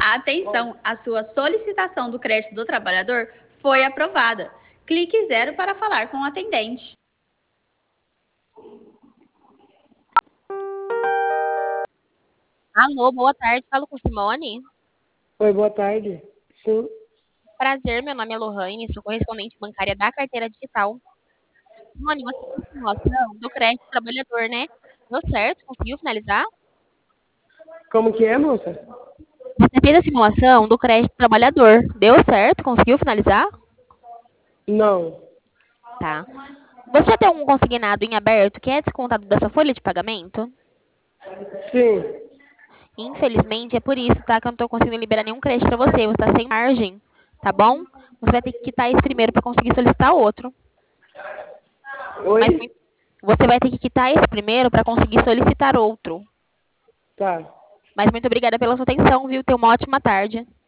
Atenção, a sua solicitação do crédito do trabalhador foi aprovada. Clique 0 para falar com o atendente. Alô, boa tarde. Falo com Simone. Oi, boa tarde. Sim, Prazer, meu nome é Lohane, sou correspondente bancária da carteira digital. Simone, você fez a simulação do crédito trabalhador, né? Deu certo? Conseguiu finalizar? como que é, moça? Você fez a simulação do crédito trabalhador. Deu certo? Conseguiu finalizar? Não. Tá. Você já tem um consignado em aberto que é descontado da sua folha de pagamento? Sim, Infelizmente, é por isso, tá? Que eu não tô conseguindo liberar nenhum crédito pra você. Você tá sem margem, tá bom? Você vai ter que quitar esse primeiro para conseguir solicitar outro. Mas oi? você vai ter que quitar esse primeiro para conseguir solicitar outro. Tá. Mas muito obrigada pela sua atenção, viu? Tenha uma ótima tarde.